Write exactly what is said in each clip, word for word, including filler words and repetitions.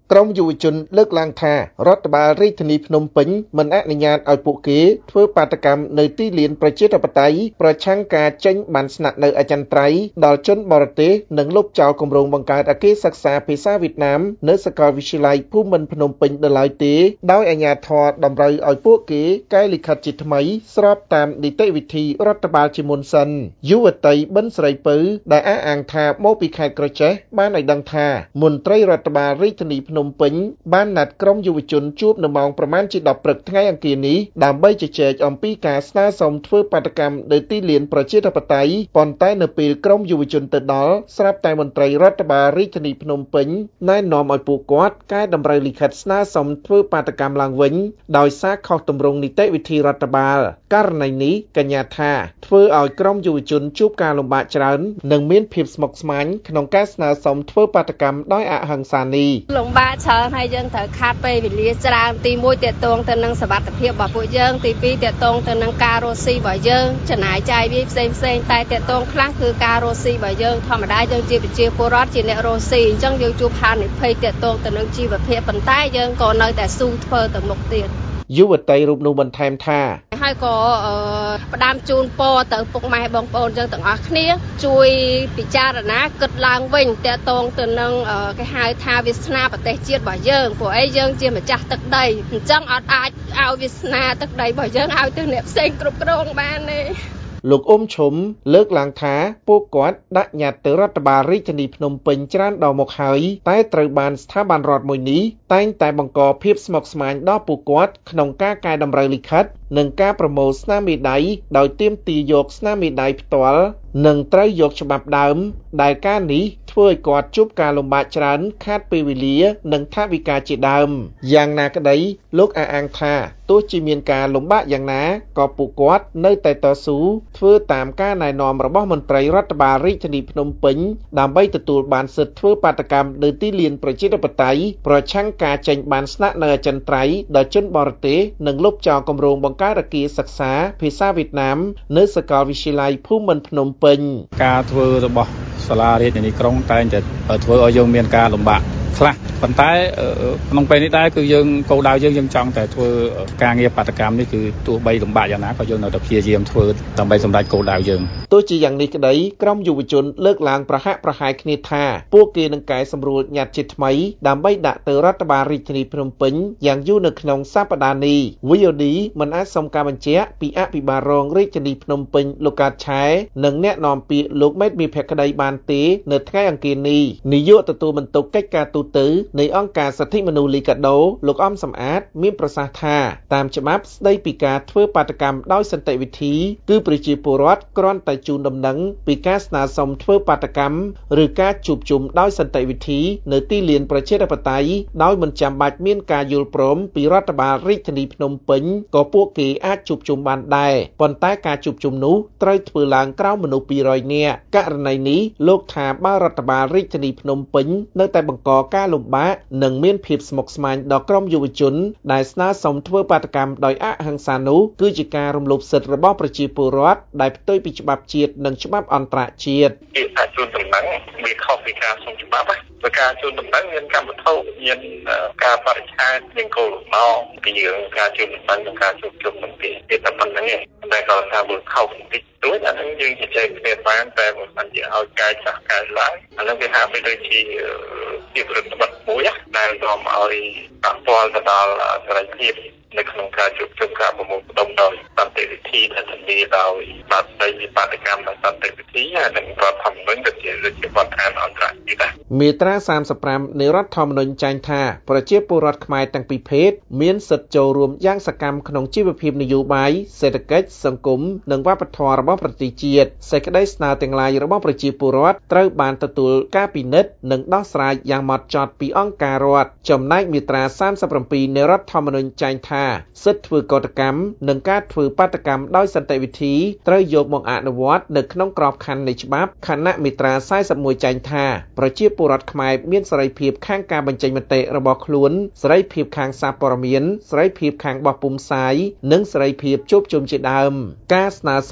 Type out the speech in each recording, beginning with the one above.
ក្រមយុវជនលើកឡើងថារដ្ឋបាលរាជធានីភ្នំពេញមិនអនុញ្ញាតឲ្យពួកគេធ្វើបាតកម្មនៅទីលានប្រជាធិបតេយ្យប្រឆាំងការចេញបានស្នាក់នៅអចិន្ត្រៃយ៍ដល់ជនបរទេសនិងលុបចោលគម្រោងបង្កើតអគារសិក្សាភាសាវៀតណាមនៅសាកលវិទ្យាល័យភូមិន្ទភ្នំពេញដល់ឡើយទេដោយអាជ្ញាធរតម្រូវឲ្យពួកគេកែលិខិតជាថ្មីស្របតាមនីតិវិធីរដ្ឋបាលជាមុនសិនយុវតីប៊ិនស្រីពៅដែលអះអាងថាមកពីខេត្តក្រចេះបានឲ្យដឹងថាមន្ត្រីរដ្ឋបាលរាជធានីភ្នំពេញបានណាត់ក្រុមយុវជនជួបនៅម៉ោងប្រមាណជាដប់ព្រឹកថ្ងៃអង្គារនេះដើម្បីជជែកអំពីការស្នើសុំធ្វើបាតកម្មនៅទីលានប្រជាធិបតេយ្យប៉ុន្តែនៅពេលក្រុមយុវជនទៅដល់ស្រាប់តែមន្ត្រីរដ្ឋបាលរាជធានីភ្នំពេញណែនាំឲ្យពួកគាត់កែតម្រូវលិខិតស្នើសុំធ្វើបាតកម្មឡើងវិញដោយសារខុសទម្រង់នីតិវិធីរដ្ឋបាលករណីនេះកញ្ញាថាធ្វើឲ្យក្រុមយុវជនជួបការលំបាកច្រើននិងមានភាពស្មុគស្មាញក្នុងការស្នើសុំធ្វើបាតកម្មដោយអហិង្សានេះលំបាកច្រើនហើយយើងត្រូវខាត់ពេលវេលាច្រើនទីមួយទាក់ទងទៅនឹងសុវត្ថិភាពរបស់ពួកយើងទីពីរទាក់ទងទៅនឹងការរស់ស៊ីរបស់យើងចំណាយចាយវាយផ្សេងផ្សេងតែទាក់ទងខ្លះគឺការរស់ស៊ីរបស់យើងធម្មតាយើងជាប្រជាពលរដ្ឋជាអ្នករស់ស៊ីអញ្ចឹងយើងជួបហានិភ័យទាក់ទងទៅនឹងជីវភាពប៉ុន្តែយើងក៏នៅតែស៊ូធ្វើទៅមុខទៀតយុវតីរូបនោះបន្ថែមថាហើយក៏ផ្ដាំជូនពរទៅពុកម៉ែបងប្អូនយើងទាំងអស់គ្នាជួយពិចារណាគិតឡើងវិញទាក់ទងទៅនឹងគេហៅថាវាសនាប្រទេសជាតិរបស់យើងព្រោះអីយើងជាម្ចាស់ទឹកដីអញ្ចឹងអត់អាចឲ្យវាសនាទឹកដីរបស់យើងឲ្យទៅអ្នកផ្សេងគ្រប់គ្រងបានទេលោកអ៊ុំឈុំលើកឡើងថាពួកគាត់ដាក់ញត្តិទៅរដ្ឋបាលរាជធានីភ្នំពេញច្រើនដងមកហើយតែត្រូវបានស្ថាប័នរដ្ឋមួយនេះតែងតែបង្កភាពស្មុគស្មាញដល់ពួកគាត់ក្នុងការកែតម្រូវលិខិតនិងការប្រមូលស្នាមមេដៃដោយទាមទារយកស្នាមមេដៃផ្ទាល់និងត្រូវយកច្បាប់ដើមដែលការនេះធ្វើឲ្យគាត់ជួបការលំបាកច្រើនខាតពេលវេលានិងថវិកាជាដើមយ៉ាងណាក្តីលោកអះអាងថាទោះជាមានការលំបាកយ៉ាងណាក៏ពួកគាត់នៅតែតស៊ូធ្វើតាមការណែនាំរបស់មន្ត្រីរដ្ឋបាលរាជធានីភ្នំពេញដើម្បីទទួលបានសិទ្ធិធ្វើបាតកម្មនៅទីលានប្រជាធិបតេយ្យប្រឆាំងការចេញបានស្នាក់នៅអចិន្ត្រៃយ៍ដល់ជនបរទេសនិងលុបចោលគម្រោងបង្កើតអគារសិក្សាភាសាវៀតណាមនៅសាកលវិទ្យាល័យភូមិន្ទភ្នំពេញការធ្វើរបស់សាលារាជធានីក្រុងតែងតែធ្វើឲ្យយើងមានការលំបាកខ្លះប៉ុន្តែក្នុងពេលនេះដែរគឺយើងគោលដៅយើងយើងចង់តែធ្វើការងារបាតកម្មនេះគឺទោះបីលំបាកយ៉ាងណាក៏យើងនៅតែព្យាយាមធ្វើដើម្បីសម្រេចគោលដៅយើងទោះជាយ៉ាងនេះក្តីក្រុមយុវជនលើកឡើងប្រហាក់ប្រហែលគ្នាថាពួកគេនឹងកែសម្រួលញត្តិជាថ្មីដើម្បីដាក់ទៅរដ្ឋបាលរាជធានីភ្នំពេញយ៉ាងយូរនៅក្នុងសប្តាហ៍នេះ វី អូ ឌី មិនអាចសុំការបញ្ជាក់ពីអភិបាលរងរាជធានីភ្នំពេញលោកកើតឆែនិងអ្នកនាំពាក្យលោកមេតមាភក្តីបានទេនៅថ្ងៃអង្គារនេះនាយកទទួលបន្ទុកកិច្ចការទូតទៅនៃអង្គការសិទ្ធិមនុស្សលីកាដូលោកអំសំអាតមានប្រសាសន៍ថាតាមច្បាប់ស្តីពីការធ្វើបាតកម្មដោយសន្តិវិធីគឺប្រជាពលរដ្ឋគ្រាន់តែជូនដំណឹងពីការស្នើសុំធ្វើបាតកម្មឬការជួបជុំដោយសន្តិវិធីនៅទីលានប្រជាធិបតេយ្យដោយមិនចាំបាច់មានការយល់ព្រមពីរដ្ឋបាលរាជធានីភ្នំពេញក៏ពួកគេអាចជួបជុំបានដែរប៉ុន្តែការជួបជុំនោះត្រូវធ្វើឡើងក្រោមមនុស្សពីររយនាក់ករណីនេះលោកថាបើរដ្ឋបាលរាជធានីភ្នំពេញនៅតែបង្កការលំបាកនិងមានភាពស្មុគស្មាញដល់ក្រុមយុវជនដែលស្នើសុំធ្វើបាតកម្មដោយអហិង្សានោះគឺជាការរំលោភសិទ្ធិរបស់ប្រជាពលរដ្ឋដែលផ្ទុយពីច្បាប់ជាតិនិងច្បាប់អន្តរជាតិពាក្យថាជួនដំណឹងវាខុសពីការសុំច្បាប់ព្រោះការជួនដំណឹងមានកម្មវត្ថុមានការបរិច្ឆេទមានគោលបំណងពីរឿងការជួនដំណឹងនិងការជួបជុំនឹងពីតែប៉ុណ្្នឹងឯងតែគាត់ថាវាខុសបន្តិចតួចអានឹងយើងជជែកគ្នាបានតែមិនបានជាឲ្យកែចាស់កែឡើងអានឹងវាហាក់បីដូចជាជាប្រតិបត្តិមួយដែលនាំឲ្យប៉ះពាល់ទៅដល់សេរីភាពនៅក្នុងការជួបជុំការប្រមូលផ្ដុំដោយសន្តិវិធីដែលធានាដោយបាតដីវិបត្តិកម្មដោយសន្តិវិធីនិងរដ្ឋធម្មនុញ្ញទៅជាជាបទដ្ឋានអន្តរជាតិមាត្រាសាមសិបប្រាំនៃរដ្ឋធម្មនុញ្ញចែងថាប្រជាពលរដ្ឋខ្មែរទាំងពីរភេទមានសិទ្ធិចូលរួមយ៉ាងសកម្មក្នុងជីវភាពនយោបាយសេដ្ឋកិច្ចសង្គមនិងវប្បធម៌របស់ប្រទេសជាតិសេចក្តីស្នើទាំងឡាយរបស់ប្រជាពលរដ្ឋត្រូវបានទទួលការពិនិត្យនិងដោះស្រាយយ៉ាងហ្មត់ចត់ពីអង្គការរដ្ឋចំណែកមាត្រាសាមសិបប្រាំនៃរដ្ឋធម្មនុញ្ញចែងថាសិទ្ធិធ្វើកតកម្មនិងការធ្វើបាតកម្មដោយសន្តិវិធីត្រូវយកមកអនុវត្តនៅក្នុងក្របខ័ណ្ឌនៃច្បាប់ខណៈមាត្រាសែសិបមួយចែងថាប្រជាពលរដ្ឋខ្មែរមានសេរីភាពខាងការបញ្ចេញមតិរបស់ខ្លួនសេរីភាពខាងសារព័ត៌មានសេរីភាពខាងបោះពុម្ពផ្សាយនិងសេរីភាពជួបជុំជាដើមការស្នើសុំធ្វើ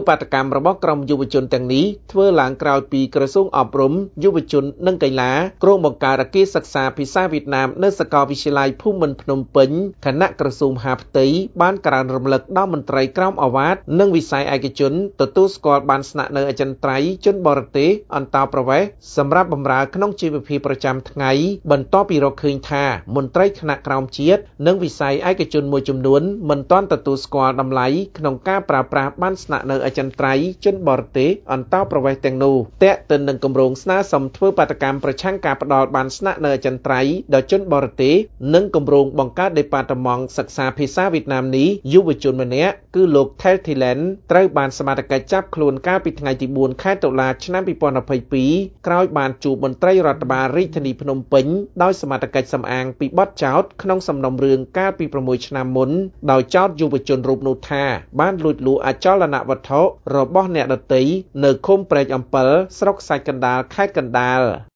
បាតកម្មរបស់ក្រុមយុវជនទាំងនេះធ្វើឡើងក្រោយពីក្រសួងអប់រំយុវជននិងកីឡាក្រុងបង្កើតអគារសិក្សាភាសាវៀតណាមនៅសាកលវិទ្យាល័យភូមិន្ទភ្នំពេញគណៈក្រសួងមហាផ្ទៃបានក្រើនរំលឹកដល់មន្ត្រីក្រមអាវ៉ាតនិងវិស័យឯកជនទទួលស្គាល់បានស្នាក់នៅអចិន្ត្រៃយ៍ជនបរទេសអន្តោប្រវេសន៍សម្រាប់បម្រើក្នុងជីវភាពប្រចាំថ្ងៃបន្ទាប់ពីរកឃើញថាមន្ត្រីថ្នាក់ក្រោមជាតិនិងវិស័យឯកជនមួយចំនួនមិនទាន់ទទួលស្គាល់តម្លៃក្នុងការប្រើប្រាស់បានស្នាក់នៅអចិន្ត្រៃយ៍ជនបរទេសអន្តោប្រវេសន៍ទាំងនោះតាក់ទិននឹងគម្រោងស្នើសុំធ្វើបាតកម្មប្រឆាំងការផ្ដល់បានស្នាក់នៅអចិន្ត្រៃយ៍ដល់ជនបរទេសនិងគម្រោងបង្កើតដេប៉ាតឺម៉ង់សិក្សាភាសាវៀតណាមនេះយុវជនម្នាក់គឺលោក Thel Thilen ត្រូវបានសមត្ថកិច្ចចាប់ខ្លួនកាលពីថ្ងៃទីបួនខែតុលាឆ្នាំពីរពាន់ยี่สิบสองក្រោយបានជួបមន្ត្រីរដ្ឋបាលរាជធានីភ្នំពេញដោយសមត្ថកិច្ចសំអាងពីបទចោទក្នុងសំណុំរឿងកាលពីប្រាំមួយឆ្នាំមុនដោយចោទយុវជនរូបនោះថាបានលួចលូអចលនវត្ថុរបស់អ្នកដទៃនៅឃុំព្រែកអំពិលស្រុកសាច់កណ្ដាលខេត្តកណ្ដាល